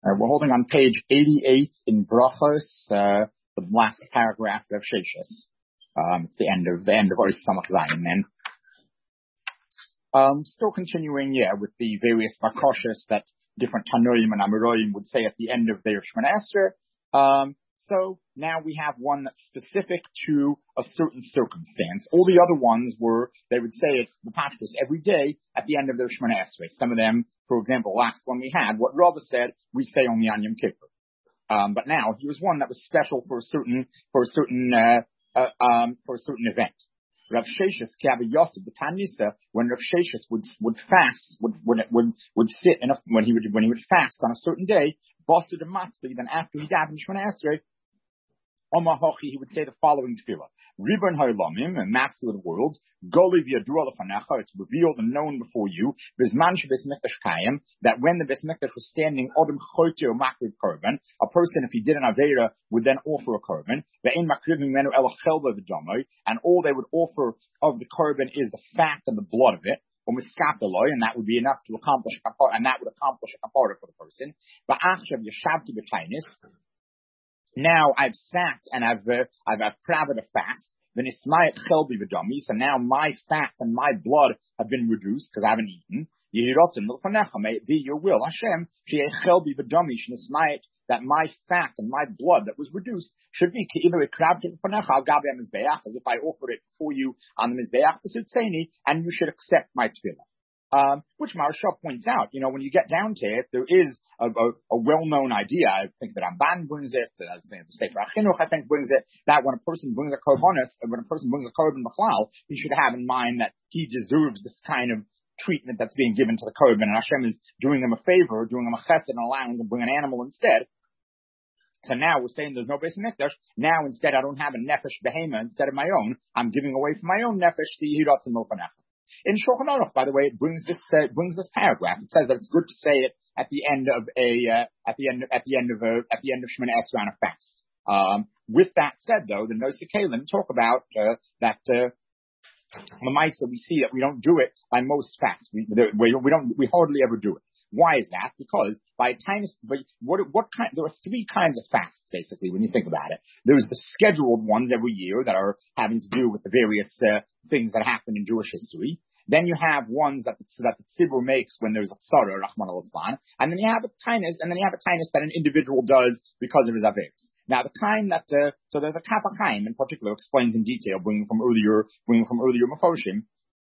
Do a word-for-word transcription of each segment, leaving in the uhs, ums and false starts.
Uh, we're holding on page eighty-eight in Brachos, uh, the last paragraph of Sheshis. Um, it's the end of the end of Ois Samach Zayin. And um, still continuing, yeah, with the various makoshas that different Tanoim and Amoraim would say at the end of their Shemona Esrei. Um, so now we have one that's specific to a certain circumstance. All the other ones were, they would say it, the Pashtus, every day at the end of their Shemona Esrei. Some of them, for example, last one we had, what Rava said, we say only on Yom Kippur. Um, but now he was one that was special for a certain, for a certain, uh, uh, um, for a certain event. Rav Sheshis, Kiavi Yosef, the Tanisa, when Rav Sheshis would, would fast, would, would, would, would sit in a, when he would, when he would fast on a certain day, busted a matzli, then after he davened Shemona Esrei, Omar Hochi, he would say the following tefillah. Ribon ha'olamim, and master of the worlds, Goliv yadua lefanecha, it's revealed and known before you, Bizman she'Beis Mikdash kayim, that when the Beis Mikdash was standing, Odom chote or makriv korban, a person, if he did an avera, would then offer a korban, ve'ein makrivim menu ela chelba v'domoi, and all they would offer of the korban is the fat and the blood of it, or miskapeloi, and that would be enough to accomplish a kapara, and that would accomplish a kapara for the person. Va'achshav yashavti b'tainis, now I've sat and I've uh, I've I've traveled a fast. Then ismayet chelbi v'dami. So now my fat and my blood have been reduced because I haven't eaten. Yehirotzim l'fanecha, may it be your will, Hashem. She'eh chelbi v'dami shenismayet, that my fat and my blood that was reduced should be either a crab to l'fanecha al gabi mizbeach, as if I offered it for you on the mizbeach b'sutzeni, and you should accept my tefillah. Um, which Maharsha points out, you know, when you get down to it, there is a, a, a well-known idea. I think that Ramban brings it, I think the Sefer HaChinuch, I think, brings it, that when a person brings a korbanos, when a person brings a korban b'chlal, he should have in mind that he deserves this kind of treatment that's being given to the korban, and Hashem is doing him a favor, doing him a chesed, and allowing him to bring an animal instead. So now we're saying there's no Beis Mikdash. Now instead I don't have a nefesh behema instead of my own. I'm giving away from my own nefesh to Yehirotzim l'fanecha. In Shulchan Aruch, by the way, it brings this uh, brings this paragraph. It says that it's good to say it at the end of a uh, at the end at the end of a at the end of Shemona Esrei on a fast. Um, with that said, though, the Nosei Kalim talk about uh, that uh, Lamaisa. We see that we don't do it by most fasts. We, we we don't we hardly ever do it. Why is that? Because by times, but what, what kind, there are three kinds of fasts, basically, when you think about it. There's the scheduled ones every year that are having to do with the various, uh, things that happen in Jewish history. Then you have ones that the, that the tzibur makes when there's a tzara, Rahman al-Islam. And then you have a tinus, and then you have a tinus that an individual does because of his averis. Now the kind that, uh, so there's a Kaf HaChaim in particular explains in detail, bringing from earlier, bringing from earlier Mefoshim.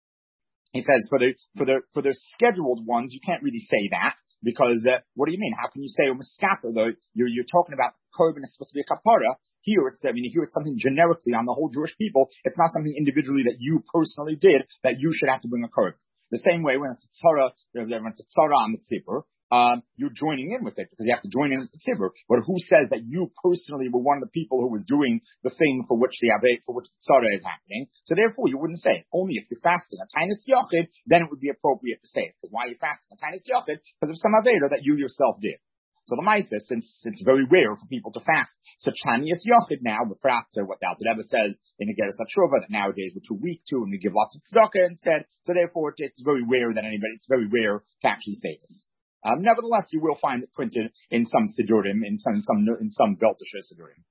He says for the for the for the scheduled ones, you can't really say that because uh, what do you mean? How can you say a miskaper though? You're you're talking about korban is supposed to be a kapara. Here it's I mean here it's something generically on the whole Jewish people. It's not something individually that you personally did that you should have to bring a korban. The same way when it's a tzara, when it's a tzara on the tzibur, um, you're joining in with it because you have to join in with the tzibur. But who says that you personally were one of the people who was doing the thing for which the aved, for which the tzara is happening? So therefore, you wouldn't say it. Only if you're fasting a tinus yochid, then it would be appropriate to say it. Because why are you fasting a tinus yochid? Because of some aveda that you yourself did. So the Maisa, since it's very rare for people to fast such tinus yochid now, but perhaps what the Alter Rebbe says in the Geras HaTshuva that nowadays we're too weak to, and we give lots of tzedakah instead. So therefore, it's very rare that anybody. It's very rare to actually say this. Um, nevertheless, you will find it printed in some Sidurim, in some, some, in some Beltesher Sidurim.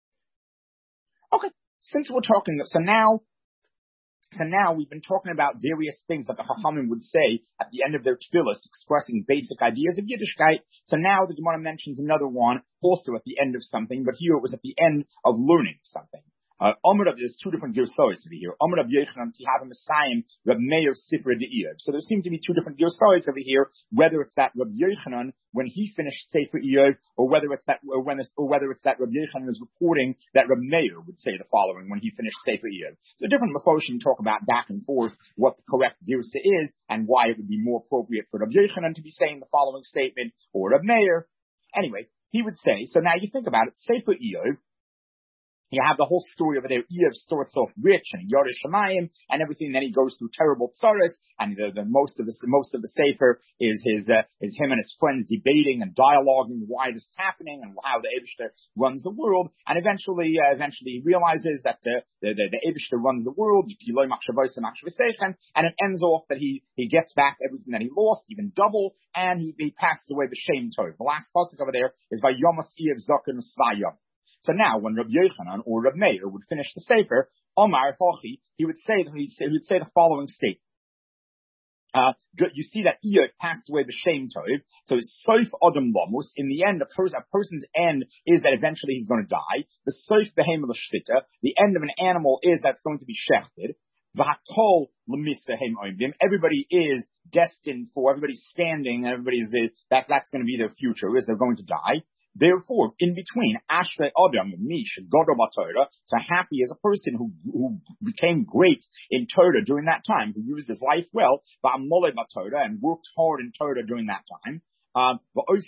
Okay, since we're talking, so now, so now we've been talking about various things that the Chachamim would say at the end of their tefillas, expressing basic ideas of Yiddishkeit. So now the Gemara mentions another one, also at the end of something, but here it was at the end of learning something. Uh, Omer of, there's two different Girsayos over here. Omer of Yechanan, Tihav Messiah, Reb Meir Sifra De'iyah. So there seem to be two different Girsayos over here, whether it's that Reb Yechanan, when he finished Sefer Iyov, or whether it's that, or when it's, or whether it's that Reb Yechanan is reporting that Reb Meir would say the following when he finished Sefer Iyov. So different Mefoshim talk about back and forth what the correct Girsa is, and why it would be more appropriate for Reb Yechanan to be saying the following statement, or Reb Meir. Anyway, he would say, so now you think about it, Sefer Iyov, You have the whole story over there. Eev starts off rich and Yoreh Shamayim and everything. Then he goes through terrible tzaras, and the, the most of the most of the sefer is his uh, is him and his friends debating and dialoguing why this is happening and how the Eibishter runs the world. And eventually, uh, eventually he realizes that uh, the the, the Eibishter runs the world. And it ends off that he he gets back everything that he lost, even double, and he, he passes away the Shem Tov. The last pasuk over there is by Yomas Eev Zaken Svayom. So now, when Rabbi Yochanan or Rabbi Meir would finish the sefer, Omar Hochi, he would say he would say the following statement. Uh, you see that Eev passed away b'shem tov, so it's soif adam lamus. In the end, a, person, a person's end is that eventually he's going to die. The soif behem l'shtita, the end of an animal is that's going to be shechted. V'hakol l'misa hem oimdim. Everybody is destined for, everybody's standing, everybody's that that's going to be their future, is they're going to die. Therefore, in between, Ashrei Adam, Mish, Godol Torah, so happy is a person who, who became great in Torah during that time, who used his life well, Va'amole Torah, and worked hard in Torah during that time, um,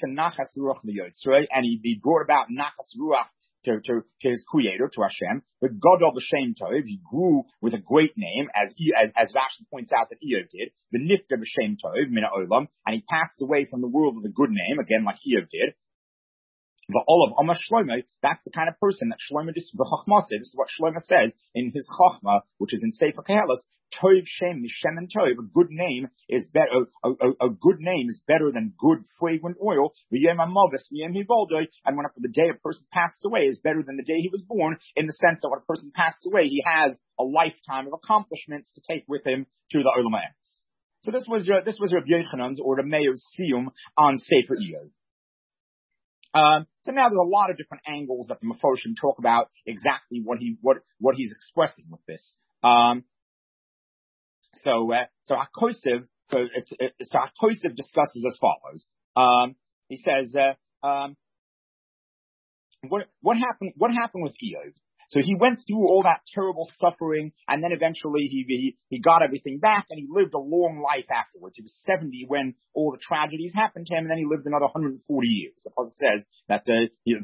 and he, he brought about Nachas Ruach to, to, to his creator, to Hashem, but Godol B'Shem Tov, he grew with a great name, as, as, as Rashi points out that Eev did, the Nifta B'Shem Tov, Mina Olam, and he passed away from the world with a good name, again like Eev did. The Olav Amar Shlomo, that's the kind of person that Shlomo, this is what Shlomo says in his Chachma, which is in Sefer Koheles, Tov Shem, Shem and Tov, a good name is better, a, a, a good name is better than good fragrant oil, and when the day a person passes away is better than the day he was born, in the sense that when a person passes away, he has a lifetime of accomplishments to take with him to the Olam Ha'etz. So this was, uh, this was Rabbi Yochanan's or Rabbi Meir's siyum on Sefer Eev. Um, so now there's a lot of different angles that the Mefoshim talk about exactly what he what what he's expressing with this. Um, so uh, so Hakosiv so, it, so Hakosiv discusses as follows. Um, he says uh, um, what what happened what happened with Eev. So he went through all that terrible suffering, and then eventually he, he he got everything back, and he lived a long life afterwards. He was seventy when all the tragedies happened to him, and then he lived another one hundred forty years. The pasuk says that uh, the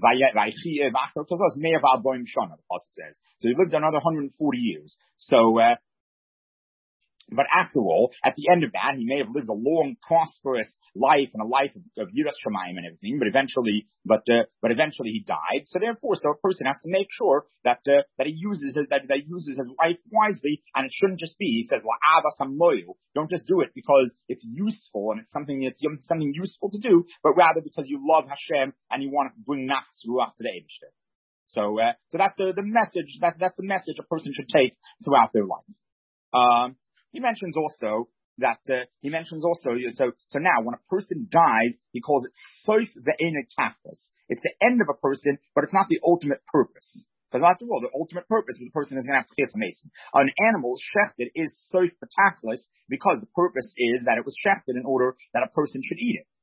pasuk says. So he lived another one hundred forty years. So. Uh, But after all, at the end of that, he may have lived a long, prosperous life and a life of, of Yiras Shamayim and everything. But eventually, but uh, but eventually he died. So therefore, so a person has to make sure that uh, that he uses that that he uses his life wisely, and it shouldn't just be. He says, "Well, don't just do it because it's useful and it's something it's something useful to do, but rather because you love Hashem and you want to bring Nachas Ruach to the Eibishter." So, uh, so that's the the message. That that's the message a person should take throughout their life. Um. He mentions also that, uh, he mentions also, so, so now when a person dies, he calls it soif ve'enek tachlis. It's the end of a person, but it's not the ultimate purpose. Because after all, the ultimate purpose is the person is going to have to chitz mason. An animal shechted is soif tachlis because the purpose is that it was shechted in order that a person should eat it.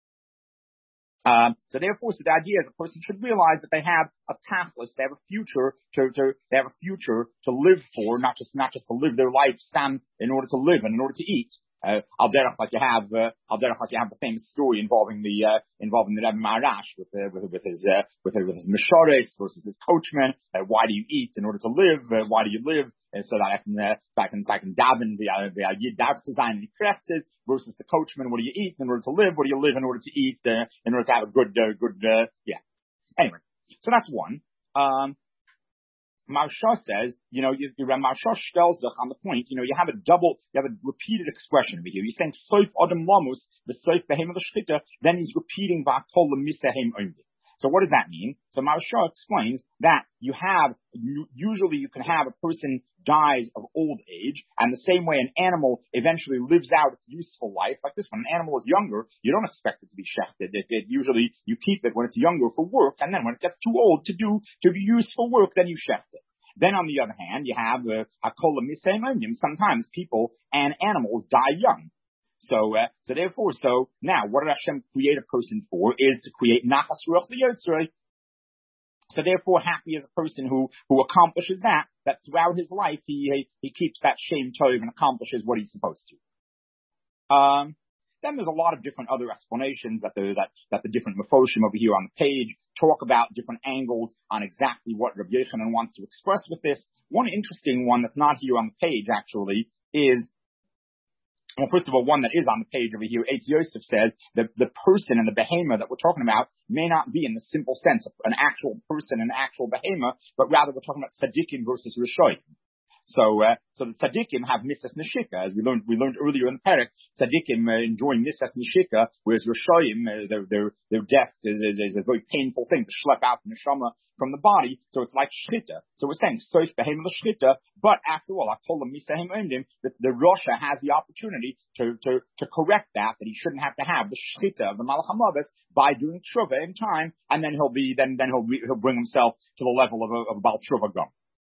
Um, so therefore, so the idea is the person should realize that they have a tachlis, they have a future to, to, they have a future to live for, not just, not just to live their life, stand in order to live and in order to eat. Uh, al derech like you have, uh, al derech like you have the famous story involving the, uh, involving the Rebbe Maharash with, uh, with, with his, uh, with, uh, with his Mishores versus his coachman. Uh, why do you eat in order to live? Uh, why do you live? Uh, so that I can, uh, so I can, so I can daven the, uh, the, uh, yid dav design and kresses versus the coachman. What do you eat in order to live? What do you live in order to eat, uh, in order to have a good, uh, good, uh, yeah. Anyway, so that's one. Um, Marsha says, you know, you, you, Marsha tells us on the point, you know, you have a double, you have a repeated expression over here. You're saying, soif adam lamus, the soif behem of the shchita, then he's repeating v'akol l'misahem only. So what does that mean? So Marsha explains that you have, you, usually you can have a person dies of old age, and the same way an animal eventually lives out its useful life, like this one, an animal is younger, you don't expect it to be shechted. It, it usually, you keep it when it's younger for work, and then when it gets too old to do, to do useful work, then you shecht it. Then on the other hand, you have hakol l'misei monyim. Sometimes people and animals die young. So, uh, so therefore, so now, what did Hashem create a person for? Is to create nachas ruach liyotzrei. So therefore, happy is a person who, who accomplishes that, that throughout his life, he, he, he keeps that shem tov and accomplishes what he's supposed to. Um, then there's a lot of different other explanations that the, that, that the different Mefoshim over here on the page talk about different angles on exactly what Rabbi Yochanan wants to express with this. One interesting one that's not here on the page actually is, well, first of all, one that is on the page over here, Eitz Yosef says that the person and the behemoth that we're talking about may not be in the simple sense of an actual person and an actual behemoth, but rather we're talking about tzaddikim versus rishoyim. So, uh, so the tzaddikim have misas neshika, as we learned, we learned earlier in the parak. Tzaddikim uh, enjoying misas neshika, whereas rishoyim, uh, their, their, their death is, is, is a very painful thing to schlep out the neshama from the body. So it's like shchita. So we're saying, soif behem l'shchita, but after all, akolam misahim endim, that the Rasha has the opportunity to, to, to correct that, that he shouldn't have to have the shchita of the malach hamavis by doing tshuva in time, and then he'll be, then, then he'll, re, he'll bring himself to the level of a, of a Baal Tshuva Gam.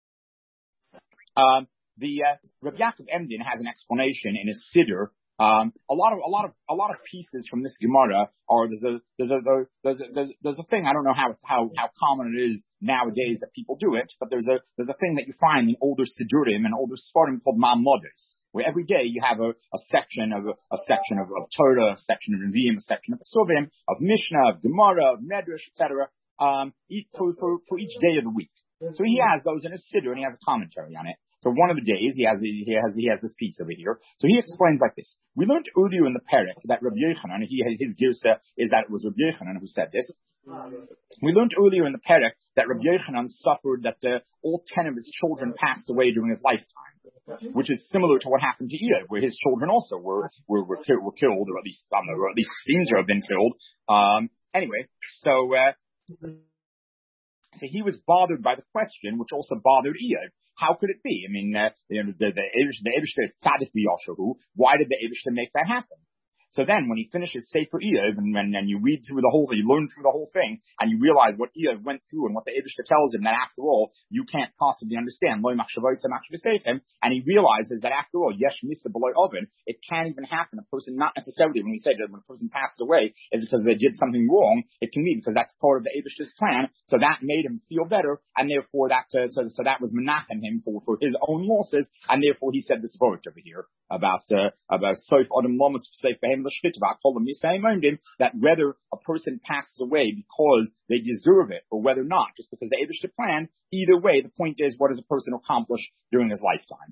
Um, the, uh, Rabbi Yaakov Emden has an explanation in his Siddur. Um, a lot of, a lot of, a lot of pieces from this Gemara are, there's a, there's a, there's a, there's, there's a thing, I don't know how it's, how, how common it is nowadays that people do it, but there's a, there's a thing that you find in older Siddurim and older Sfarim called Ma'amodos, where every day you have a, a section of, a, a section of, of Torah, a section of Nevi'im, a section of Kesuvim, of Mishnah, of Gemara, of Medrash, et cetera, um, each, for, for, for each day of the week. So he has those in his Siddur and he has a commentary on it. So one of the days he has, he has, he has this piece over here. So he explains like this. We learned earlier in the parak that Rabbi Yochanan, he, his girsa is that it was Rabbi Yochanan who said this. We learned earlier in the parak that Rabbi Yochanan suffered that uh, all ten of his children passed away during his lifetime, which is similar to what happened to Eob, where his children also were, were, were, were killed, or at least, I don't know, or at least seems to have been killed. Um, anyway, so, uh, So he was bothered by the question, which also bothered Eob. How could it be? I mean, uh, you know, the, the, the Eibishter is tzaddik v'yoshahu. Why did the Eibishter make that happen? So then when he finishes Sefer Eob, and, and, and you read through the whole, you learn through the whole thing, and you realize what Eob went through and what the Eibishter tells him, that after all, you can't possibly understand. And he realizes that after all, yesh misa b'loy oven, it can't even happen. A person, not necessarily when he said that when a person passed away is because they did something wrong. It can be because that's part of the Eibishter's plan. So that made him feel better, and therefore that, uh, so, so that was menachem him for, for his own losses, and therefore he said this word over here about, uh, about soif adam lomus soif behem that whether a person passes away because they deserve it or whether not, just because the Eibishter planned, either way, the point is, what does a person accomplish during his lifetime?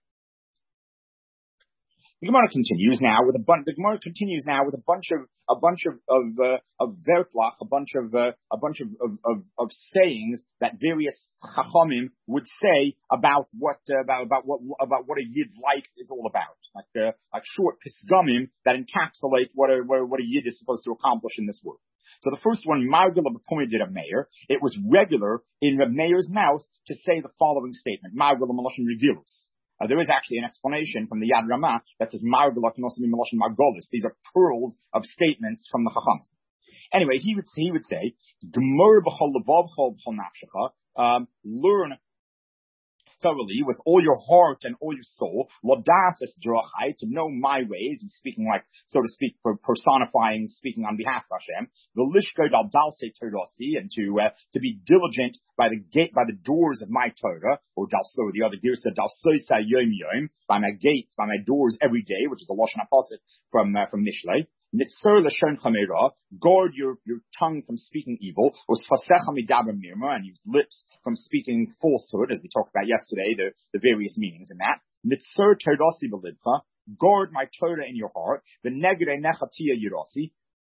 The Gemara continues now with a bunch. The Gemara continues now with a bunch of a bunch of of uh, of vertlach, a bunch of uh, a bunch of, of of of sayings that various chachamim would say about what uh, about about what about what a yid life is all about, like uh, like short pisgamim that encapsulate what a what a yid is supposed to accomplish in this world. So the first one, Margul of appointed a mayor. It was regular in the mayor's mouth to say the following statement: Margul of Meloshin Revilus. Uh, there is actually an explanation from the Yad Ramah that says Margulot can also be Meloshin Margolis. These are pearls of statements from the Chacham. Anyway, he would he would say, Gemur b'chol levav chol b'chol nafshecha, um, learn thoroughly with all your heart and all your soul, lodas es drachai, to know my ways. He's speaking like, so to speak, personifying, speaking on behalf of Hashem. The lishkod al dalse terasi, and to uh, to be diligent by the gate, by the doors of my Torah, or dalso, the other girsa dalsoisa yom yom, by my gates, by my doors every day, which is a lashon hapasit from uh, from Mishlei. Nitzur l'shon chamera, guard your, your tongue from speaking evil, or sfasecha midaber mirma, and use lips from speaking falsehood, as we talked about yesterday, the, the various meanings in that. Nitzur terdosi b'lidcha, guard my Torah in your heart, the negre nechatia yirosi,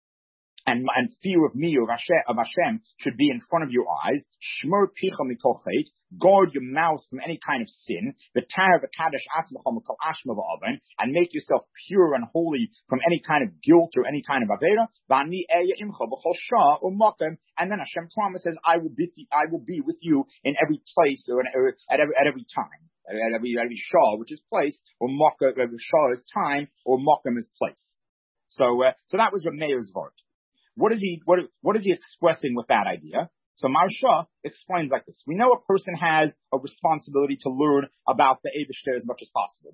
and, and fear of me, of Hashem, of Hashem, should be in front of your eyes. Shmur picha mikochet, guard your mouth from any kind of sin. V'tar v'kadosh atzmachom mikol ashma v'aven, and make yourself pure and holy from any kind of guilt or any kind of avera. V'ani eya imcha b'chol shah or makom, and then Hashem promises, I will be, I will be with you in every place or, in, or at every at every time. At every, at every shah, which is place, or makom, shah is time, or makom is place. So, uh, so that was the mayor's vart. What is he, what, what is he expressing with that idea? So Marsha explains like this. We know a person has a responsibility to learn about the Eibishter as much as possible.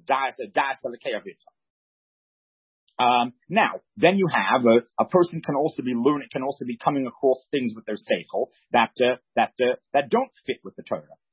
Um, now, then you have a, a person can also be learning, can also be coming across things with their seichel that, uh, that, uh, that don't fit with the Torah.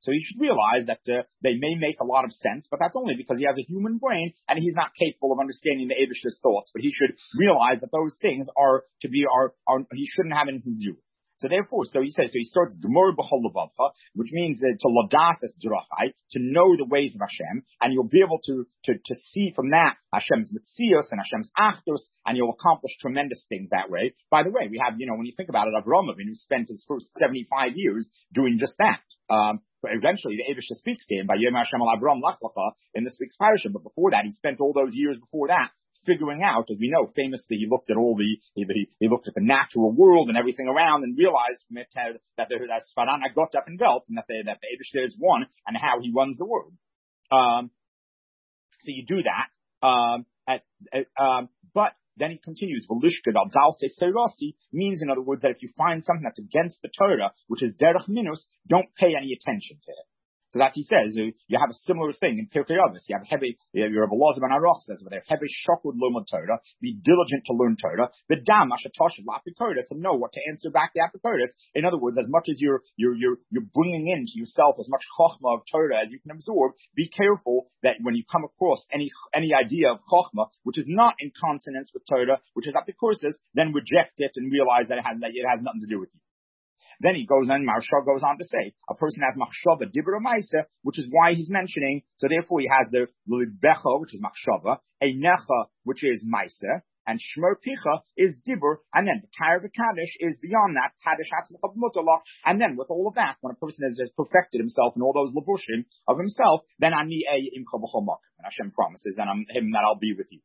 So you should realize that uh, they may make a lot of sense, but that's only because he has a human brain and he's not capable of understanding the Eibishter's thoughts. But he should realize that those things are to be are, are he shouldn't have anything to do with. So therefore, so he says, so he starts Gemor b'chol levavcha, which means that to ladas es drachai, to know the ways of Hashem, and you'll be able to to to see from that Hashem's mitzios and Hashem's achdus, and you'll accomplish tremendous things that way. By the way, we have, you know, when you think about it, Avraham Avinu spent his first seventy-five years doing just that. Um, but eventually, the Eibishter speaks to him by Yom Hashem al Avraham lach lecha in this week's parasha. But before that, he spent all those years before that figuring out, as we know, famously, he looked at all the, he, he looked at the natural world and everything around and realized from it uh, that there, that Svarana got up and Welt, and that the, that the Eibishter is one, and how he runs the world. Um, so you do that, um, at, at, um, but then he continues, Velishkad al Dalse Seirasi means, in other words, that if you find something that's against the Torah, which is Derech Minus, don't pay any attention to it. So that he says, uh, you have a similar thing in Pirkei Avos. You have heavy, you have a Elazar ben Aruch says over there, heavy shakud lomod Torah, be diligent to learn Torah, the dam ashatoshav l'apikoros, and know what to answer back to apikoros. In other words, as much as you're, you're, you're, you're bringing into yourself as much chokhmah of Torah as you can absorb, be careful that when you come across any, any idea of chokhmah, which is not in consonance with Torah, which is apikoros, then reject it and realize that it has, that it has nothing to do with you. Then he goes on, Maharsha goes on to say, a person has machshava dibra maisa, which is why he's mentioning, so therefore he has the libecha, which is machshava, a necha, which is maisa, and shmer picha is dibur, and then the tire of kaddish is beyond that, kaddish hatzmach mutalach, and then with all of that, when a person has just perfected himself in all those levushim of himself, then ani a imcha b'chol makom, and Hashem promises then I'm him that I'll be with you.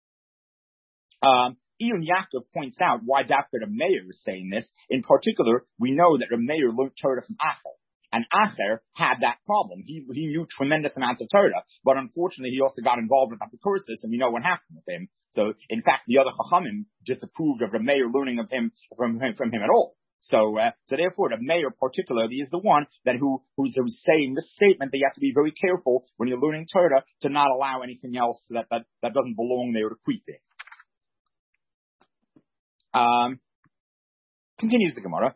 Um, Iyun Yaakov points out why Doctor Meir is saying this. In particular, we know that Meir learned Torah from Acher. And Acher had that problem. He, he knew tremendous amounts of Torah, but unfortunately he also got involved with Apikoros, and we know what happened with him. So, in fact, the other Chachamim disapproved of Meir learning of him from him, from him at all. So, uh, so therefore, the Meir particularly is the one that who, who's, who's saying this statement that you have to be very careful when you're learning Torah to not allow anything else that, that, that doesn't belong there to creep in. Um, continues the Gemara.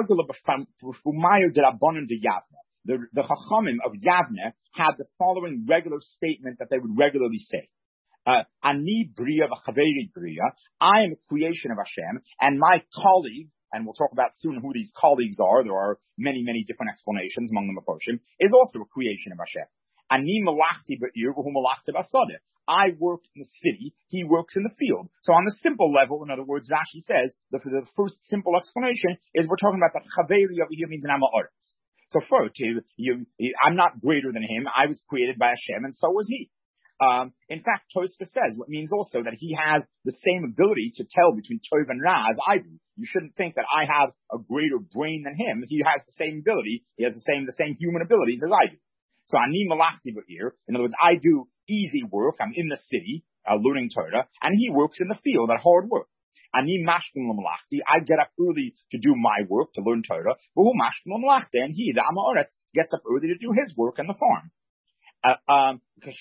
The, the Chachamim of Yavne had the following regular statement that they would regularly say. Uh, Ani Bria v'Chaveri Bria. I am a creation of Hashem, and my colleague, and we'll talk about soon who these colleagues are. There are many, many different explanations among the Mefarshim. Is also a creation of Hashem. Ani malachti ba'ir v'hu malachti b'asadeh. I work in the city, he works in the field. So on the simple level, in other words, Rashi says, the, the first simple explanation is we're talking about that Chaveri over here means an Amoritz. So first, you, you, I'm not greater than him, I was created by Hashem, and so was he. Um, in fact, Tosfos says, what means also that he has the same ability to tell between Tov and Ra as I do. You shouldn't think that I have a greater brain than him. He has the same ability, he has the same, the same human abilities as I do. So ani malachti ba'ir, in other words, I do easy work, I'm in the city, uh, learning Torah, and he works in the field at hard work. Ani mashkin malachti, I get up early to do my work, to learn Torah, v'hu mashkin malachti, and he, the Amoritz, gets up early to do his work in the farm. Uh, um,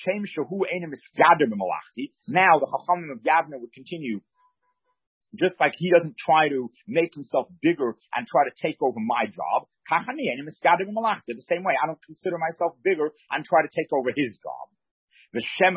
now the Chachamim of Yavne would continue, just like he doesn't try to make himself bigger and try to take over my job. The same way, I don't consider myself bigger and try to take over his job. So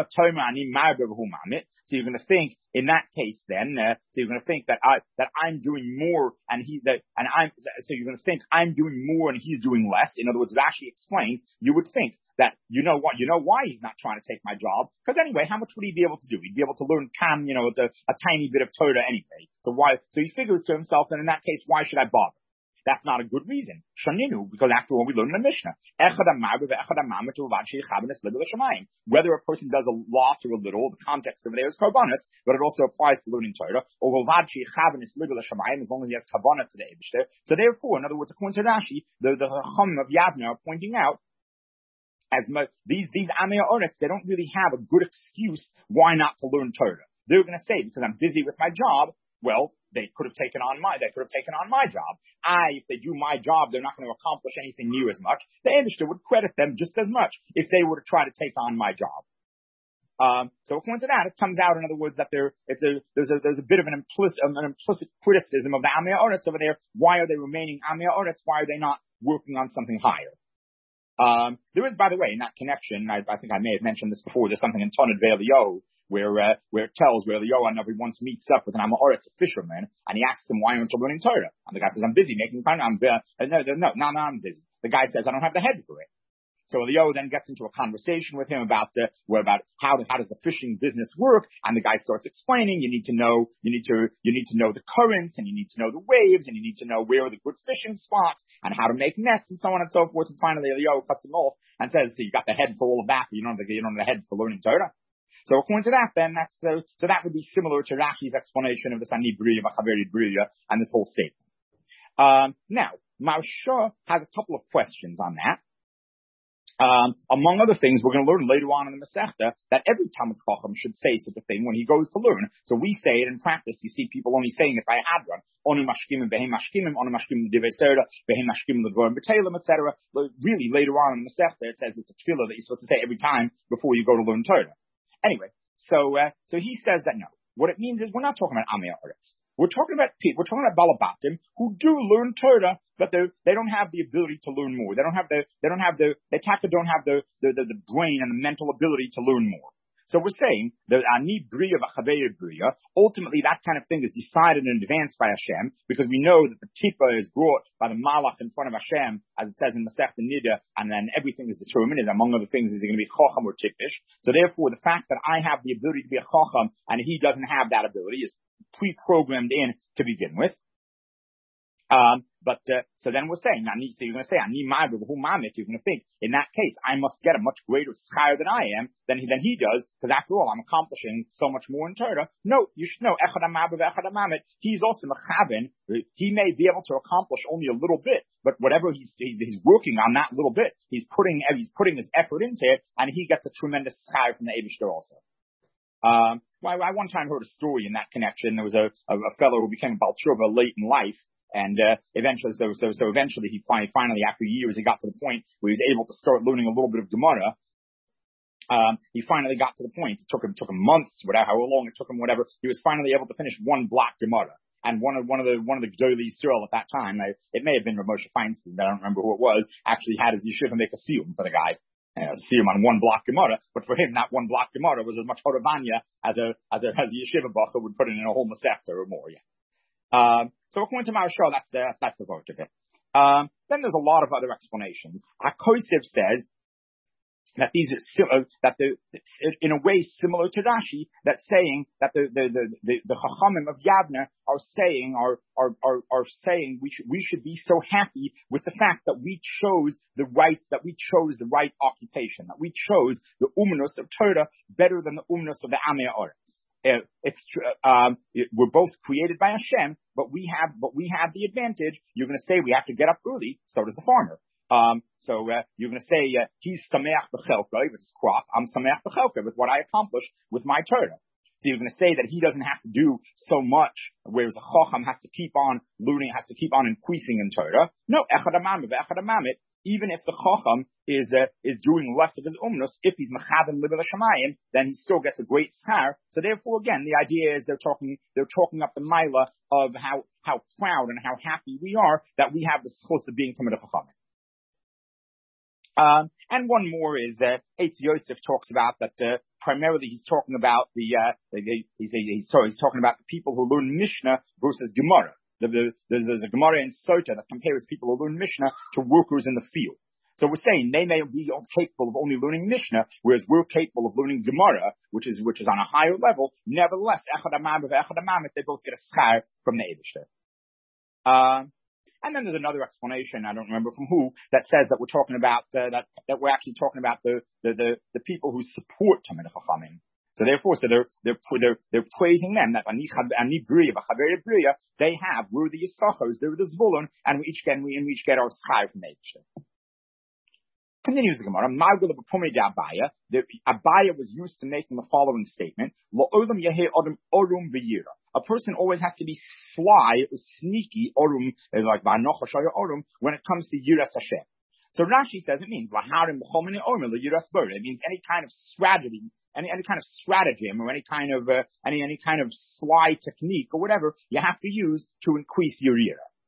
you're going to think in that case, then, uh, so you're going to think that I that I'm doing more and he that and I'm so you're going to think I'm doing more and he's doing less. In other words, Rashi explains. You would think that you know what you know why he's not trying to take my job, because anyway, how much would he be able to do? He'd be able to learn Tam, you know, the, a tiny bit of Torah anyway. So why? So he figures to himself, and in that case, why should I bother? That's not a good reason. Shaninu, because after all, we learn in the Mishnah. Whether a person does a lot or a little, the context of it is karbanis, but it also applies to learning Torah. As long as he has karbanis to the Eibishter. So therefore, in other words, according to Rashi, the, the Chachamim of Yavne are pointing out, as much, these, these Amei Ha'aretz, they don't really have a good excuse why not to learn Torah. They're going to say, because I'm busy with my job, well, they could have taken on my, they could have taken on my job. I, if they do my job, they're not going to accomplish anything new as much. The Eibishter would credit them just as much if they were to try to take on my job. Um, so according to that, it comes out, in other words, that there, it's a, there's a, there's a bit of an implicit, an implicit criticism of the Amei Ha'aretz over there. Why are they remaining Amei Ha'aretz? Why are they not working on something higher? Um, there is, by the way, in that connection, I, I think I may have mentioned this before, there's something in Toned Ve'Eliyahu where, uh, where it tells where Eliyahu Hanavi once meets up with an Amoritz, a fisherman, and he asks him, why aren't you learning Torah? And the guy says, I'm busy making fun. I'm, uh, no, no, no, no, I'm busy. The guy says, I don't have the head for it. So Eliyahu then gets into a conversation with him about the, well, about how, how does the fishing business work, and the guy starts explaining, you need to know, you need to, you need to know the currents, and you need to know the waves, and you need to know where are the good fishing spots, and how to make nets, and so on and so forth, and finally Eliyahu cuts him off and says, so you got the head for all of that, but you don't have the, you don't have the head for learning Torah. So according to that, then that's the, so that would be similar to Rashi's explanation of this Ani B'riya, V'Chaveri B'riya, and this whole statement. Um, now, Maharsha has a couple of questions on that. Um, among other things, we're going to learn later on in the Masechta that every Talmid Chacham should say such a thing when he goes to learn. So we say it in practice. You see people only saying it by Hadron. Onu mashkimim, behem mashkimim, onu mashkimim divrei Torah, behem mashkimim l'dvarim b'Teilim, et cetera. Really, later on in the Masechta, it says it's a tefillah that you're supposed to say every time before you go to learn Torah. Anyway, so uh, so he says that no. What it means is we're not talking about Amei Haaretz. We're talking about people, we're talking about Balabatim who do learn Torah, but they they don't have the ability to learn more. They don't have the they don't have the they don't have the the, the the brain and the mental ability to learn more. So we're saying that Ani B'riya V'Chaveri B'riya, ultimately that kind of thing is decided in advance by Hashem, because we know that the Tipa is brought by the Malach in front of Hashem, as it says in Masechta Nida, and then everything is determined, and among other things, is it going to be Chacham or Tipish. So therefore, the fact that I have the ability to be a Chacham, and he doesn't have that ability, is pre-programmed in to begin with. Um, but, uh, so then we're saying, now, so you're going to say, Ani Ma'aber V'hu Mamit, you're going to think, in that case, I must get a much greater schar than I am, than he, than he does, because after all, I'm accomplishing so much more in Torah. No, you should know, Echad HaMa'aber V'Echad HaMamit, he's also Mechaven, he may be able to accomplish only a little bit, but whatever he's, he's, he's working on that little bit, he's putting, he's putting his effort into it, and he gets a tremendous schar from the Eibishter also. Um, well, I one time heard a story in that connection. There was a, a, a fellow who became a Baal Tshuva late in life, and uh, eventually, so so so eventually, he finally, finally, after years, he got to the point where he was able to start learning a little bit of Gemara. Um, he finally got to the point. It took him took him months, whatever, how long it took him, whatever. He was finally able to finish one block Gemara. And one of one of the one of the Gedolei Yisrael at that time, I, it may have been Rav Moshe Feinstein, I don't remember who it was, actually had his yeshiva make a siyum for the guy. Uh, see him on one block Gemara, but for him, that one block Gemara was as much Horavanya as a, as a, as a yeshiva bacher would put it in a whole Masechta or more, yeah. Um, so according to Maharsha, that's the, that's the vote of it. Um, then there's a lot of other explanations. HaKosef says that these are, uh, that the, in a way similar to Rashi, that saying that the, the, the, the, the Chachamim of Yavne are saying, are, are, are, are saying we should, we should be so happy with the fact that we chose the right, that we chose the right occupation, that we chose the Umnus of Torah better than the Umnus of the Amei Haaretz. Uh, it's um, it, we're both created by Hashem, but we have, but we have the advantage. You're going to say we have to get up early. So does the farmer. Um, so uh, you're going to say uh, he's sameach b'chelka with his crop. I'm sameach b'chelka with what I accomplished with my Torah. So you're going to say that he doesn't have to do so much, whereas a chacham has to keep on learning, has to keep on increasing in Torah. No, echad hamamit, echad hamamit. Even if the chacham is uh, is doing less of his umnus, if he's mechaven libel shamayim, then he still gets a great schar. So therefore, again, the idea is they're talking they're talking up the milah of how how proud and how happy we are that we have the schos of being tamid chachamim. Um, and one more is uh, Eitz Yosef talks about that. Uh, primarily, he's talking about the uh, the, he's he's, he's talking about the people who learn Mishnah versus Gemara. The, the, there's, there's a Gemara in Sota that compares people who learn Mishnah to workers in the field. So we're saying they may be capable of only learning Mishnah, whereas we're capable of learning Gemara, which is which is on a higher level. Nevertheless, Echad HaMamit, Echad HaMamit, they both get a schar from the Eibishter. Um, and then there's another explanation, I don't remember from who, that says that we're talking about uh, that that we're actually talking about the the the, the people who support Talmid Chachamim. So therefore, so they're, they're, they're, they're praising them that Ani B'riya, V'Chaveri B'riya, they have, we're the Yisachos, they're the Zvulun, and we each get, we, and we each get our schar from Eibishter. Continues the Gemara, Margul of Abaya, the Abaya was used to making the following statement, Lo'olam Yehei Odom Orum V'Yira. A person always has to be sly or sneaky, Orum, like V'Anocha Shaya Orum, when it comes to Yiras Hashem. So Rashi says it means, Laharim B'Chomini Omer, Yiras B'Or. It means any kind of strategy, Any, any kind of stratagem or any kind of, uh, any, any kind of sly technique or whatever you have to use to increase your yira.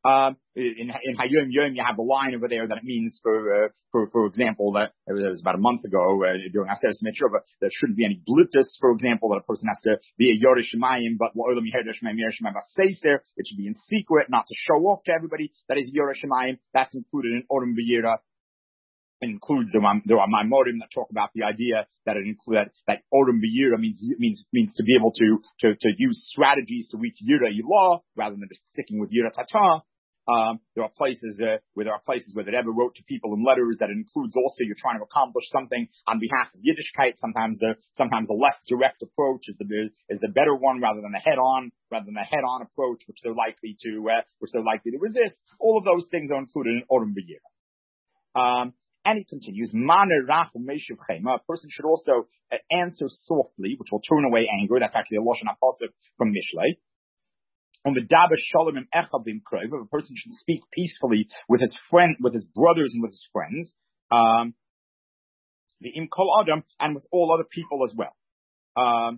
Um, in, in Hayom Yom, you have a line over there that it means for, uh, for, for example, that it was about a month ago, uh, during Aseret Mitzvah, but there shouldn't be any blitus, for example, that a person has to be a Yoresh Shemayim, but Wa'olam Yeher Shemayim Yeresh Shemayim Baseiser, it should be in secret, not to show off to everybody that is Yoresh Shemayim. That's included in Orim B'Yira. It includes the there are Maimorim that talk about the idea that it includes that, that Orim B'Yira means means means to be able to to to use strategies to reach Yira Yilah rather than just sticking with Yira Tata. Um, there are places uh, where there are places where the Rebbe wrote to people in letters that it includes also you're trying to accomplish something on behalf of Yiddishkeit. Sometimes the sometimes the less direct approach is the is the better one rather than the head on rather than the head on approach, which they're likely to uh, which they're likely to resist. All of those things are included in Orim B'Yira. Um, And he continues, a person should also uh, answer softly, which will turn away anger. That's actually a Lashon HaPasuk from Mishlei. On the Daba Shalom and Echavim Kroiv, a person should speak peacefully with his friend, with his brothers and with his friends. Um, the Im Kol Adam, and with all other people as well. Um,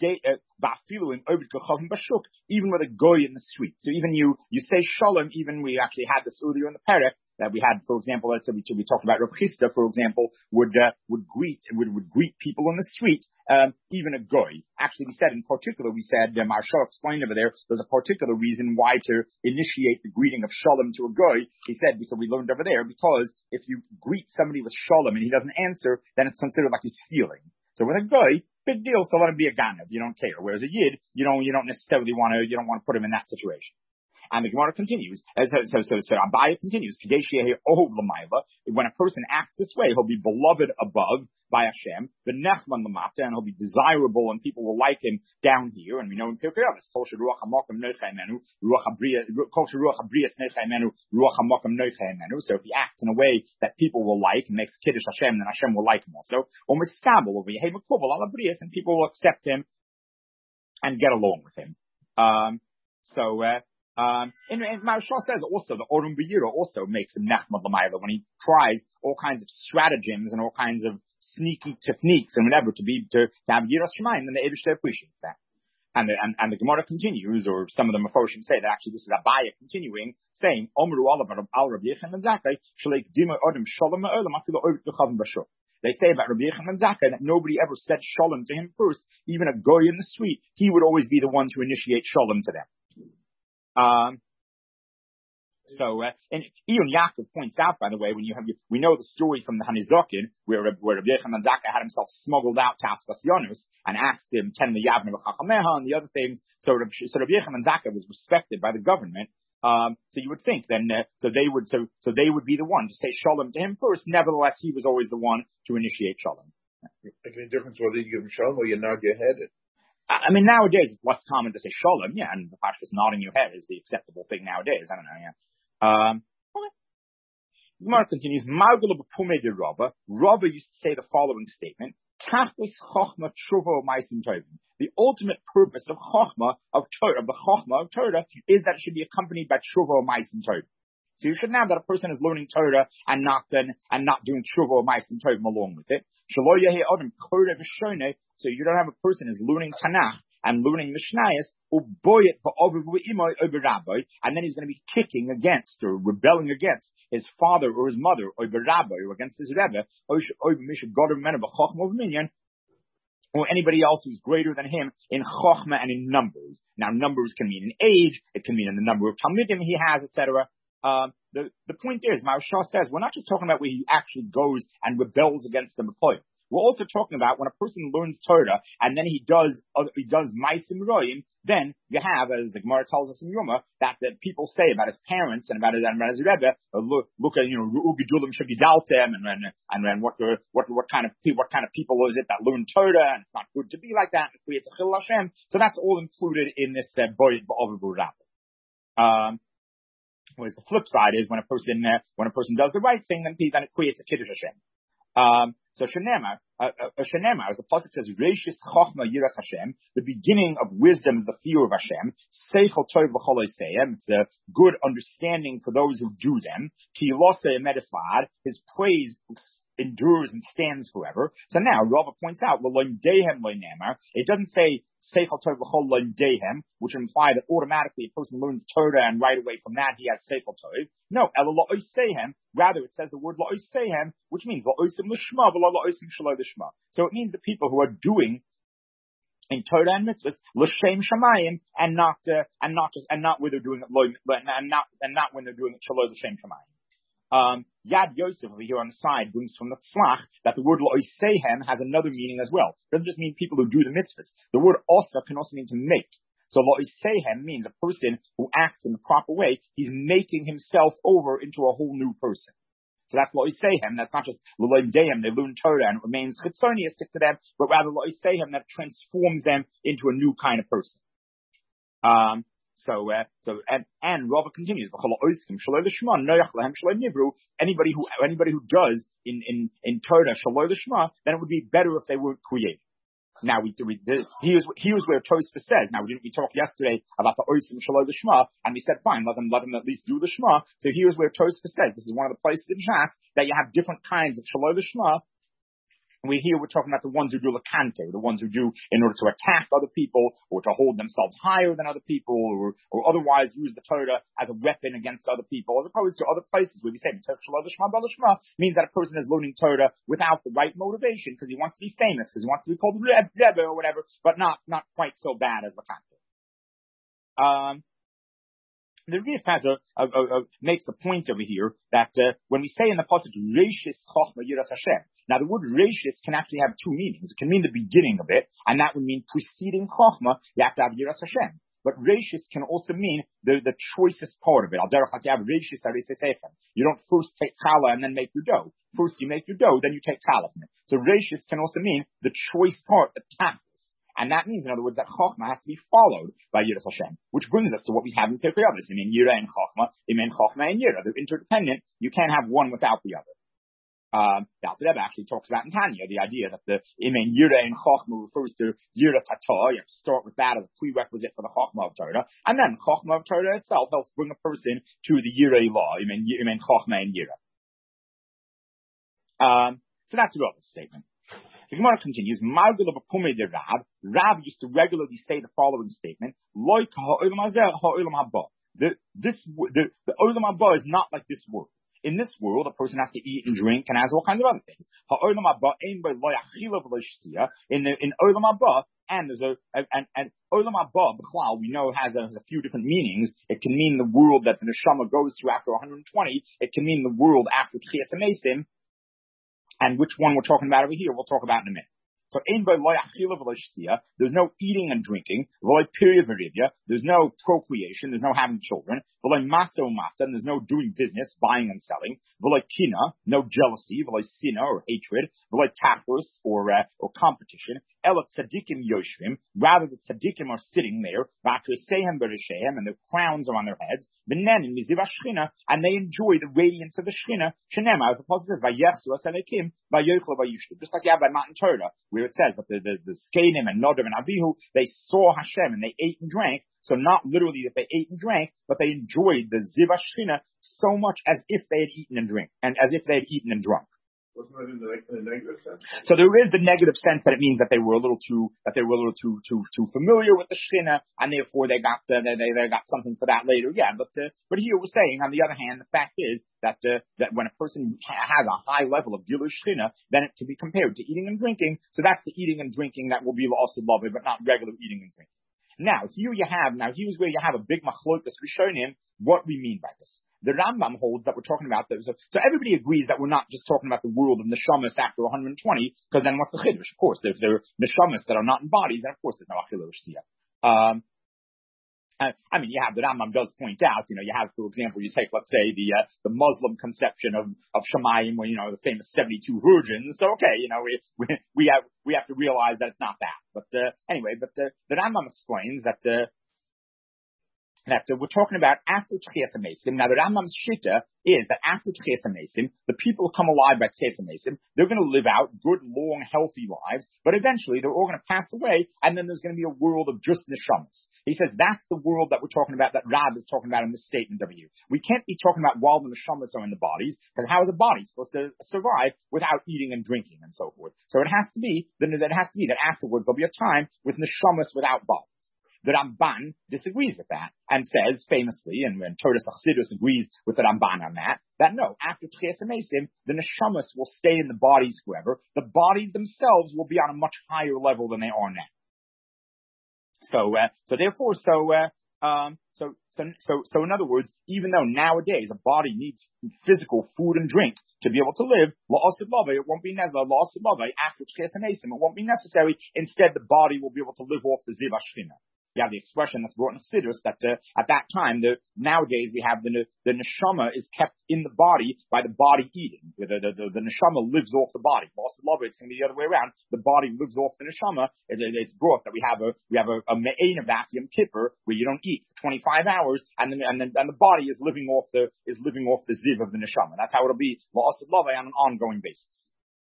even with a goy in the street. So even you, you say shalom, even we actually had this earlier in the parak, that we had, for example, let's say we, we talked about Rav Chisda, for example, would, uh, would greet, would, would greet people in the street, um, even a goy. Actually, we said in particular, we said, uh, Maharsha explained over there, there's a particular reason why to initiate the greeting of shalom to a goy. He said, because we learned over there, because if you greet somebody with shalom and he doesn't answer, then it's considered like he's stealing. So with a goy, big deal, so let him be a ganav. You don't care. Whereas a yid, you don't, you don't necessarily want to, you don't want to put him in that situation. And the Gemara continues, so, so, so, so Abaya continues, when a person acts this way, he'll be beloved above by Hashem, the Nechman Lamata, and he'll be desirable, and people will like him down here. And we know in Pirkei Avos, so if he acts in a way that people will like and makes Kiddush Hashem, then Hashem will like him also. And people will accept him and get along with him. Um, so, uh, Um, and, and Maharsha says also the Orim B'Yira also makes him Nechmad L'mayla when he tries all kinds of stratagems and all kinds of sneaky techniques and whatever to be to, to have Yiras Shemayim, then the Eibishter appreciates that. And the, and, and the Gemara continues, or some of the Meforshim say that actually this is Abaya continuing, saying Omru Al Rabbi Yechon ben Zakkai Shleik Dima Odom Shalom Ma'olam Afilo Ovid L'Chavim Bashur. They say about Rabbi Yechon ben Zakkai that nobody ever said Shalom to him first. Even a goy in the street, he would always be the one to initiate Shalom to them. Um, so, uh, and Ion Yaakov points out, by the way, when you have, we know the story from the Hanizokin, where, where Rabbi Yechon ben Zakkai had himself smuggled out to Ascasianus and asked him, ten the Yavne v'chachameha and the other things. So, so Rabbi Yechon ben Zakkai was respected by the government. Um, so you would think then, uh, so they would, so, so they would be the one to say Shalom to him first. Nevertheless, he was always the one to initiate Shalom. Making a difference whether you give him Shalom or you nod your head. I mean, nowadays it's less common to say shalom, yeah, and the fact just nodding your head is the acceptable thing nowadays. I don't know, yeah. Um, okay. Gemara continues, Margula b'pumei de Rabba. Rabba used to say the following statement: Tachlis chochma tshuva ma'asim tovim. The ultimate purpose of chochma of Torah, of the chochma of Torah, is that it should be accompanied by tshuva ma'asim tovim. So you shouldn't have that a person is learning Torah and not then and not doing tshuva ma'asim tovim along with it. Shelo yehi adam korev shoneh. So you don't have a person who's learning Tanakh and learning Mishnayos, and then he's going to be kicking against or rebelling against his father or his mother, or against his Rebbe, or anybody else who's greater than him in Chochmah and in numbers. Now, numbers can mean in age, it can mean in the number of Talmidim he has, et cetera. Um, the, the point there is, Maharsha says, we're not just talking about where he actually goes and rebels against the Mekoyim. We're also talking about when a person learns Torah and then he does uh, he does Maisim Royim, then you have, as the Gemara tells us in Yoma, that, that people say about his parents and about his, and about his Rebbe, uh, look, look at, you know, Ru'ugidulim Shagidaltem, and, and, and then what, the, what, what kind of, what kind of people is it that learn Torah, and it's not good to be like that, and it creates a Chil Hashem. So that's all included in this, uh, Boyd Ba'over Rabba. Um, whereas the flip side is when a person, uh, when a person does the right thing, then, then it creates a Kiddush Hashem. Um, so Shenema, uh, uh, Shenema, as the pasuk says, Reishis Chochma Yiras Hashem, the beginning of wisdom is the fear of Hashem. Seichel Tov v'chol Oseihem, it's a good understanding for those who do them. Ki Yiloseh Emedes V'ad, his praise endures and stands forever. So now Rava points out, it doesn't say Seichel Tov L'chol Loim Dehem, which would imply that automatically a person learns Torah and right away from that he has Seichel Tov. No, Ela La'osehem, rather it says the word La'osehem, which means La'osim L'shma, V'la La'osim Shaloi L'shma. So it means the people who are doing in Torah and mitzvahs, l'shem shamayim, and not uh, and not just and not when they're doing it and not and not when they're doing it shaloi l'shem shamayim. Um, Yad Yosef over here on the side brings from the Tzlach that the word lo'isehem has another meaning as well. It doesn't just mean people who do the mitzvahs. The word osa can also mean to make. So lo'isehem means a person who acts in the proper way. He's making himself over into a whole new person. So that's lo'isehem. That's not just l'loim dehem. They learn Torah and it remains chitzoniistic to them, but rather lo'isehem that transforms them into a new kind of person. Um, So, uh, so, and, and Rava continues, anybody who, anybody who does in, in, in Torah, Shaloi L'Shma, then it would be better if they weren't created. Now we, we, here's, here's where Tosfos says, now we didn't, we talked yesterday about the Oisim Shaloi L'Shma, and we said, fine, let them, let them at least do the Shma. So here's where Tosfos says, this is one of the places in Shas, that you have different kinds of Shaloi L'Shma. We here we're talking about the ones who do lakante, the ones who do in order to attack other people or to hold themselves higher than other people or, or otherwise use the Torah as a weapon against other people, as opposed to other places where we say means that a person is learning Torah without the right motivation because he wants to be famous, because he wants to be called Rebbe or whatever, but not not quite so bad as lakante. Um, The Rif has a, a, a, a makes a point over here that uh, when we say in the passage Reishis Chochma Yiras Hashem, now the word Reishis can actually have two meanings. It can mean the beginning of it, and that would mean preceding Chochma. You have to have Yiras Hashem. But Reishis can also mean the the choicest part of it. Al derech like you have Reishis Arisei Sefer. You don't first take challah and then make your dough. First you make your dough, then you take challah from it. So Reishis can also mean the choice part, the tachlis. And that means, in other words, that Chochmah has to be followed by Yiras Hashem, which brings us to what we have in Pirkei Avos. I mean, Yira and Chochmah, I mean, Chochmah and Yira. They're interdependent. You can't have one without the other. Um, the Alter Rebbe actually talks about in Tanya the idea that the Imen Yira and Chochmah refers to Yira Tata. You have to start with that as a prerequisite for the Chochmah of Torah. And then Chochmah of Torah itself helps bring a person to the Yira law. Imen, Imen Chochmah and Yira. Um, so that's Rebbe's statement. The Gemara continues, Rav used to regularly say the following statement, the, this, the, the Olam Haba is not like this world. In this world, a person has to eat and drink and has all kinds of other things. In the, in Olam Haba, and there's a, and, and Olam Haba, B'chlal, we know has a, has a few different meanings. It can mean the world that the Neshama goes through after one hundred twenty. It can mean the world after Tchias HaMesim. And which one we're talking about over here, we'll talk about in a minute. So, there's no eating and drinking. There's no procreation. There's no having children. And there's no doing business, buying and selling. No jealousy, or hatred. Or, uh, or competition. Rather, the tzaddikim are sitting there, and their crowns are on their heads. And they enjoy the radiance of the Shekhinah. Just like you have by Matan Torah, where it says that the, the, the Skenim and Nadav and Abihu, they saw Hashem and they ate and drank. So not literally that they ate and drank, but they enjoyed the Ziv Shekhinah so much as if they had eaten and drink, and as if they had eaten and drunk. Wasn't that in the, in the negative sense? So there is the negative sense that it means that they were a little too, that they were a little too, too, too familiar with the Shekhinah, and therefore they got, uh, they, they, they got something for that later. Yeah, but, uh, but here we're saying, on the other hand, the fact is that, uh, that when a person has a high level of Gilui Shekhinah, then it can be compared to eating and drinking. So that's the eating and drinking that will be also lovely, but not regular eating and drinking. Now, here you have, now here's where you have a big machlokas rishonim, what we mean by this. The Rambam holds that we're talking about those. So, so everybody agrees that we're not just talking about the world of neshamas after one hundred twenty, because then what's the chiddush? Of course, if there are neshamas that are not in bodies, then of course there's no achila shia. Um, I, I mean, you have, the Rambam does point out, you know, you have, for example, you take, let's say, the, uh, the Muslim conception of, of Shamayim, where, you know, the famous seventy-two virgins. So, okay, you know, we, we, we have, we have to realize that it's not that. But, uh, anyway, but, uh, the Rambam explains that, uh, That uh, we're talking about after Tchias HaMesim. Now the Rambam's shita is that after Tchias HaMesim, the people who come alive by Tchias HaMesim, they're going to live out good, long, healthy lives, but eventually they're all going to pass away, and then there's going to be a world of just neshamas. He says that's the world that we're talking about, that Rab is talking about in this statement over here. We can't be talking about while the neshamas are in the bodies, because how is a body supposed to survive without eating and drinking and so forth? So it has to be, then it has to be that afterwards there'll be a time with neshamas without bodies. The Ramban disagrees with that and says famously, and when Toras Achsidus agrees with the Ramban on that, that no, after Tchias HaMesim, the neshamas will stay in the bodies forever. The bodies themselves will be on a much higher level than they are now. So, uh, so therefore, so, uh, um, so, so, so, so in other words, even though nowadays a body needs physical food and drink to be able to live, la'asid lavai, it won't be necessary. La'asid lavai, after Tchias HaMesim, it won't be necessary. Instead, the body will be able to live off the ziv hashchina. You have the expression that's brought in Chassidus that uh, at that time, the, nowadays we have the the neshama is kept in the body by the body eating. The the, the, the neshama lives off the body. It's going to be the other way around. The body lives off the neshama. It, it, it's brought that we have a we have a, a me'ein of Yom Kippur where you don't eat for twenty-five hours, and then and then and the body is living off the is living off the ziv of the neshama. That's how it'll be la'asad lavai on an ongoing basis.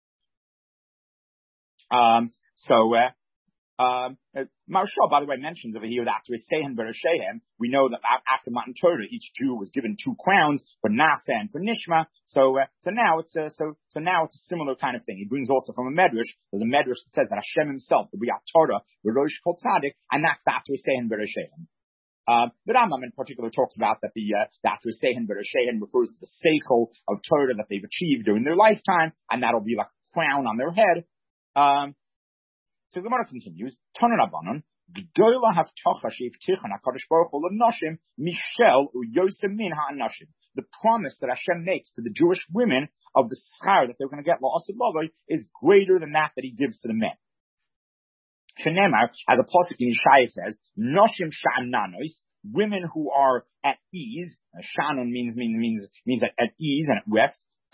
Um. So. Uh, Um, Marshall, by the way, mentions over here that after Sehen Bereshayim, we know that after Matan Torah, each Jew was given two crowns for Nasa and for Nishma. So, uh, so now it's a, so, so now it's a similar kind of thing. He brings also from a Medrash. There's a Medrash that says that Hashem himself will be a Torah, the Rosh Kol Tzadik, and that's after Sehen Bereshayim. Uh, the Rambam in particular talks about that the, uh, the after Sehen Bereshayim refers to the seichel of Torah that they've achieved during their lifetime, and that'll be like a crown on their head. Um, So the Gemara continues, Tana Rabbanon, G'dola Havtocha she'ivtichon HaKadosh Baruch Hu l'Noshim, Mishel u'yosem min ha'anashim. The promise that Hashem makes to the Jewish women of the schar that they're going to get la'asad lavai is greater than that that he gives to the men. Shenemar, as a pasuk in Yeshaya says, Noshim sha'ananos, women who are at ease. Shannon means means means means at, at ease and at rest.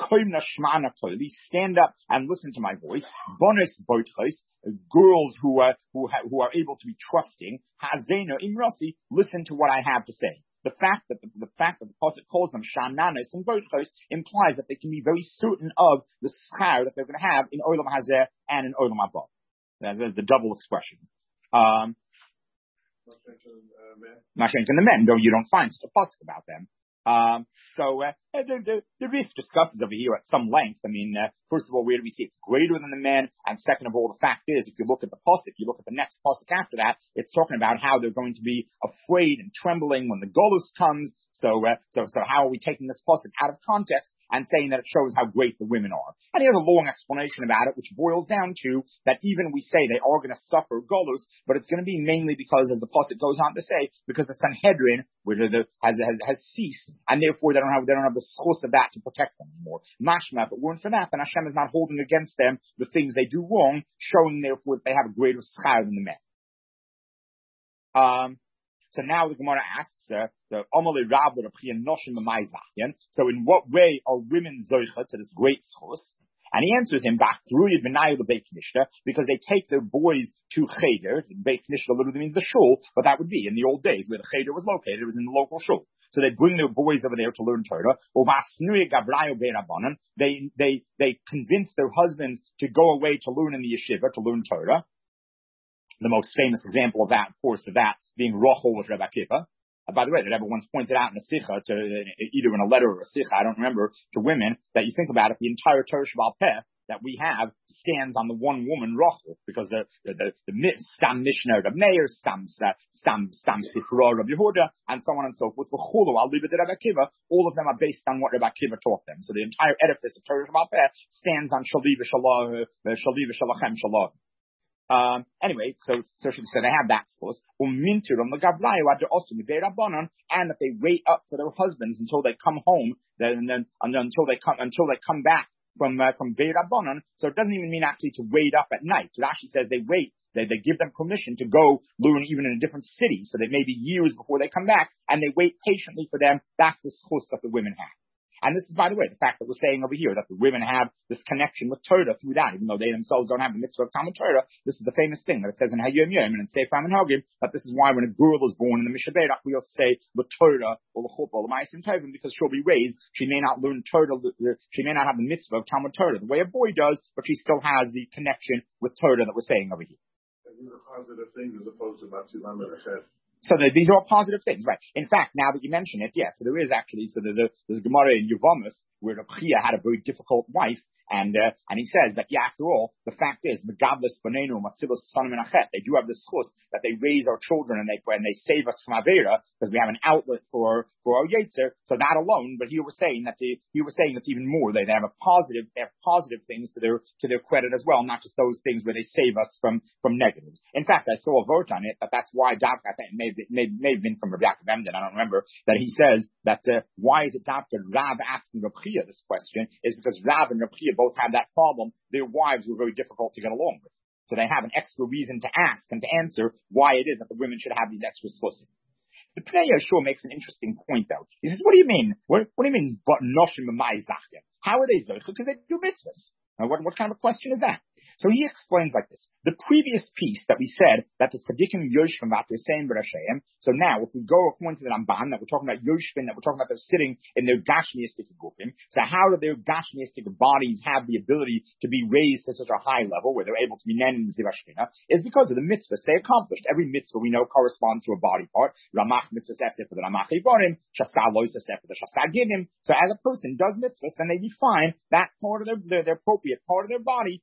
Stand up and listen to my voice. Bonus boitchos, girls who are who ha, who are able to be trusting. Hazena imrasi, listen to what I have to say. The fact that the, the fact that the pasuk calls them shananos and boitchos implies that they can be very certain of the schar that they're going to have in olam hazeh and in olam haba. The, the double expression. Um, Mashenk and the men, though you don't find such a pasuk about them. Um, so, uh, the, the, the Rif discusses over here at some length. I mean, uh, first of all, where do we see it's greater than the men? And second of all, the fact is, if you look at the pasuk, you look at the next pasuk after that, it's talking about how they're going to be afraid and trembling when the golus comes. So, uh, so, so how are we taking this pasuk out of context and saying that it shows how great the women are? And here's a long explanation about it, which boils down to that even we say they are going to suffer golus, but it's going to be mainly because, as the pasuk goes on to say, because the Sanhedrin, which the, has, has, has ceased, and therefore they don't have, they don't have the source of that to protect them anymore. Mashma, if it weren't for that, then Hashem is not holding against them the things they do wrong, showing therefore that they have a greater schar than the men. Um, so now the Gemara asks, uh, the Amalei Rav Noshim Zachyan. So in what way are women zoicha to this great source? And he answers him back through Yidbenayu the Beit Knishta, because they take their boys to Cheder. Beit Knishta literally means the shul, but that would be in the old days where the Cheder was located. It was in the local shul. So they bring their boys over there to learn Torah. They, they, they convince their husbands to go away to learn in the yeshiva, to learn Torah. The most famous example of that, of course, of that being Rachel with Rebbe Akiva. Uh, by the way, that Rebbe once pointed out in a sikha, to, either in a letter or a sikha, I don't remember, to women, that you think about it, the entire Torah Sheba'al Peh that we have stands on the one woman Rachel, because the the the, the Stam Mishnah of Meir, Stam Stam Stam Sifra of Yehuda, and so on and so forth. V'chulu, I'll leave it to Rebbe Akiva. All of them are based on what Rebbe Akiva taught them. So the entire edifice of Torah Sheba'al Peh stands on Shaliv Shalom, Shaliv Shalachem Shalom. Um, anyway, so, so, so they have that source. And that they wait up for their husbands until they come home, then, then, until they come, until they come back from, uh, from Beir Rabbanon. So it doesn't even mean actually to wait up at night. It actually says they wait, they, they give them permission to go learn even in a different city. So they may be years before they come back, and they wait patiently for them. That's the source that the women have. And this is, by the way, the fact that we're saying over here that the women have this connection with Torah through that, even though they themselves don't have the mitzvah of Talmud Torah. This is the famous thing that it says in Hayom Yom and in Sefer Menhagim that this is why when a girl is born in the Mishnah Berach, we also say the Torah or the Chuppah or the Ma'asim Tovim, because she'll be raised. She may not learn Torah, she may not have the mitzvah of Talmud Torah the way a boy does, but she still has the connection with Torah that we're saying over here. These are positive things as opposed to Batzilam and Hashem. So the, these are all positive things, right? In fact, now that you mention it, yes, so there is actually, so there's a, there's a Gemara in Yevamos where Reb Chia had a very difficult wife, and, uh, and he says that, yeah, after all, the fact is, Megablis Benenu, Matzilus Sanim and Achet, they do have this chus that they raise our children and they, and they save us from Avera, because we have an outlet for, for our Yetzer, so that alone, but here we're saying that they, here we're saying that's even more, they, they have a positive, they have positive things to their, to their credit as well, not just those things where they save us from, from negatives. In fact, I saw a vote on it, that that's why Dr. I think it may, may, may have been from Rabbi Yaakov Emden, I don't remember, that he says that, uh, why is it Doctor Rav asking Reb Chia this question, is because Rav and Reb Chia both had that problem. Their wives were very difficult to get along with. So they have an extra reason to ask and to answer why it is that the women should have these extra schlusim. The Pnei Yehoshua makes an interesting point though. He says, what do you mean? What, what do you mean, but noshim b'mai zachya? How are they zocha? Because they do mitzvahs. Now what, what kind of a question is that? So he explains like this. The previous piece that we said that the tzaddikim yoshvim v'atreseim b'rasheim. So now, if we go according to the Ramban, that we're talking about yoshvim, that we're talking about they're sitting in their gashmiistic gufim. So how do their gashmiistic bodies have the ability to be raised to such a high level where they're able to be nen in zivashvina? Is because of the mitzvahs they accomplished. Every mitzvah we know corresponds to a body part. Ramach mitzvah sesef for the ramach iborim, shasal lois sesef for the shasal gidim. So as a person does mitzvahs, then they define that part of their, their, their appropriate part of their body.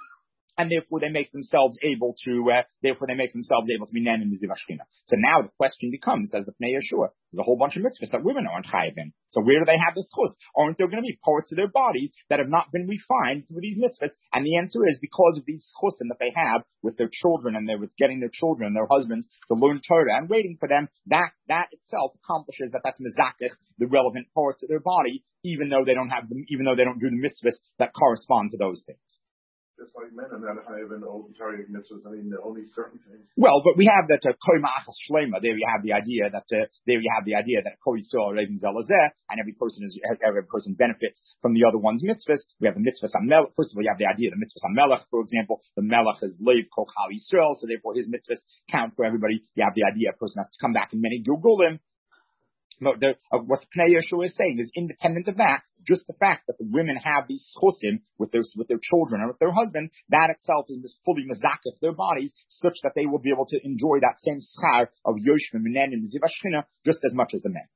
And therefore they make themselves able to, uh, therefore they make themselves able to be nen in the zivashkina. So now the question becomes, says the Pnei Yehoshua, there's a whole bunch of mitzvahs that women aren't chayav in. So where do they have this chus? Aren't there going to be parts of their bodies that have not been refined through these mitzvahs? And the answer is because of these chusim that they have with their children and they're with getting their children and their husbands to learn Torah and waiting for them, that, that itself accomplishes that that's mezakech, the relevant parts of their body, even though they don't have them, even though they don't do the mitzvahs that correspond to those things. Just like men are not high in all the Torah mitzvahs. I mean, only certain things. Well, but we have that kol ma'achas shlema. There you have the idea that uh, there you have the idea that kol yisrael reivin zelazeh, and every person is every person benefits from the other one's mitzvahs. We have the mitzvahs on melech. First of all, you have the idea the mitzvahs on melech, for example. The melech is leiv kol chal yisrael, so therefore his mitzvahs count for everybody. You have the idea a person has to come back in many gilgulim. No, the, uh, what the Pnei Yehoshua is saying is independent of that. Just the fact that the women have these chusim with their with their children and with their husband, that itself is fully mezakef their bodies, such that they will be able to enjoy that same schar of yoshvim and nen and zivashchina just as much as the men.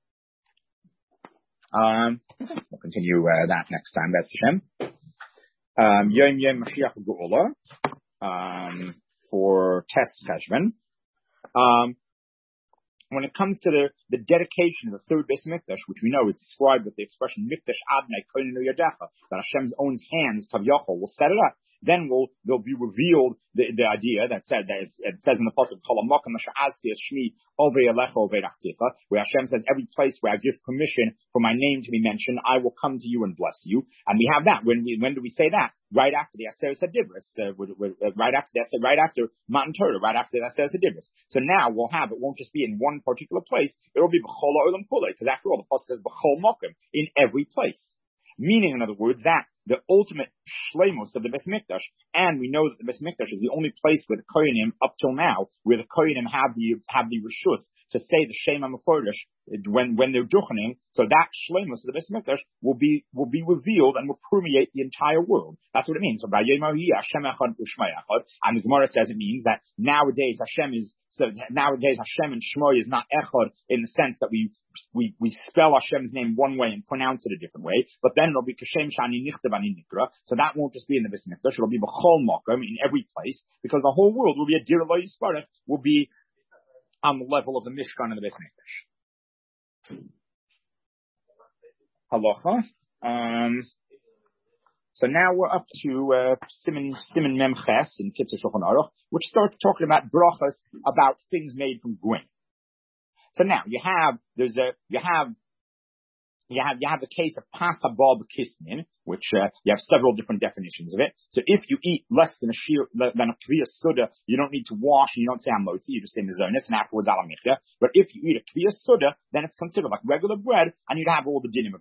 Um, we'll continue uh, that next time. That's Hashem. Um, Yom Yom Mashiach Geula um, for Test Cheshvan. Um, When it comes to the, the dedication of the third Beis Mikdash, which we know is described with the expression Mikdash Adnei Koinenu Yadecha, that Hashem's own hands, Kavyochel, will set it up, then will there'll be revealed the, the idea that said that it says in the pasuk Cholamakam Ashazki Shmi Ovei Alecha Ovei Rachticha, where Hashem says every place where I give permission for my name to be mentioned, I will come to you and bless you. And we have that. When we when do we say that? Right after the Aseret Adibris, uh, right after the right after Matan Torah, right after the Aseret Adibris. So now we'll have it won't just be in one particular place; it will be b'chol ha'olam kulei, because after all, the pasuk says b'chol makom, in every place. Meaning, in other words, that the ultimate shleimus of the Beis Mikdash, and we know that the Beis Mikdash is the only place where the Kohanim, up till now, where the Kohanim have the have the reshus to say the Shem HaMefordesh when when they're duchening. So that shleimus of the Beis Mikdash will be will be revealed and will permeate the entire world. That's what it means. So by Yemahi Hashem Echad U'Shmai Echad, and the Gemara says it means that nowadays Hashem is so nowadays Hashem and Shmoi is not Echad in the sense that we we we spell Hashem's name one way and pronounce it a different way, but then it'll be Kashem Shani Nichtav Ani Nikra. So that won't just be in the Beis Mikdash; it'll be b'chol makom, in every place, because the whole world will be a dir lo yisparach, will be on the level of the Mishkan and the Beis Mikdash. Halacha. Um, so now we're up to uh, Siman Siman Mem Ches in Kitzur Shulchan Aruch, which starts talking about brachas about things made from grain. So now you have there's a you have you have you have the case of pas haba b'kisnin, which uh, you have several different definitions of it. So if you eat less than a shir than a kviyas suda, you don't need to wash, and you don't say hamotzi, you just say mizonis, and afterwards alamichya. But if you eat a kviyas suda, then it's considered like regular bread, and you'd have all the dinim of that.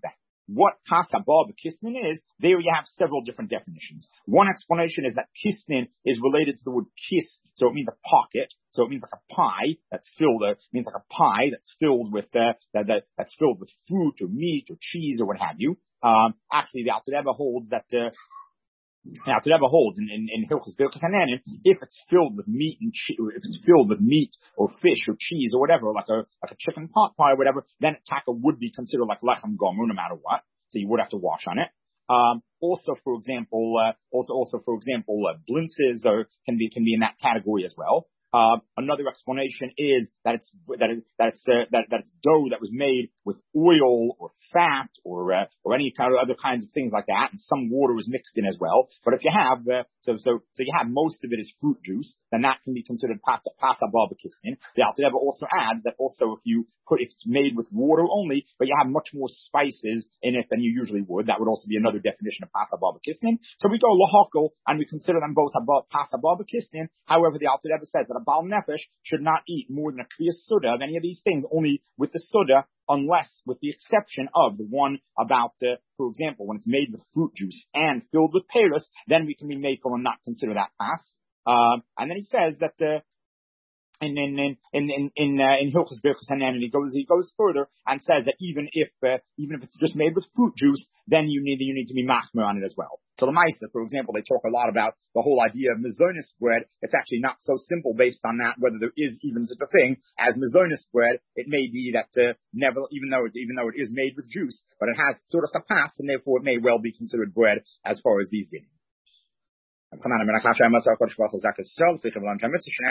what Pasaba b'Kisnin is, there you have several different definitions. One explanation is that Kisnin is related to the word kis, so it means a pocket, so it means like a pie that's filled, uh, it means like a pie that's filled with, uh, that, that, that's filled with fruit or meat or cheese or what have you. Um, actually the Alter Rebbe holds that, uh, Now, to ever holds in, in, in Hilchos Birkas Hananim, if it's filled with meat and che- if it's filled with meat or fish or cheese or whatever, like a like a chicken pot pie or whatever, then taka would be considered like lechem gomer no matter what. So you would have to wash on it. Um, also, for example, uh, also also for example, uh, blintzes or can be can be in that category as well. Uh, another explanation is that it's that it, that it's uh, that that it's dough that was made with oil or fat or uh, or any kind of other kinds of things like that, and some water was mixed in as well. But if you have uh, so so so you have most of it is fruit juice, then that can be considered pasta pasta barbecue. The Alter Rebbe also adds that also if you put if it's made with water only, but you have much more spices in it than you usually would, that would also be another definition of pasta barbecue. So we go lahakol and we consider them both pasta barbecue. However, the Alter Rebbe says that a Baal Nefesh should not eat more than a kriyas suda of any of these things, only with the suda, unless with the exception of the one about, uh, for example, when it's made with fruit juice and filled with peros, then we can be makel and not consider that pass. Um, and then he says that, uh, in in in in in uh, in Hilchos Birkas Hananim, he goes he goes further and says that even if uh, even if it's just made with fruit juice, then you need you need to be machmer on it as well. So the Maisa, for example, they talk a lot about the whole idea of mezonis bread. It's actually not so simple based on that, whether there is even such a thing as mezonis bread. It may be that uh, never, even though it, even though it is made with juice, but it has sort of sapas, and therefore it may well be considered bread as far as these dinim.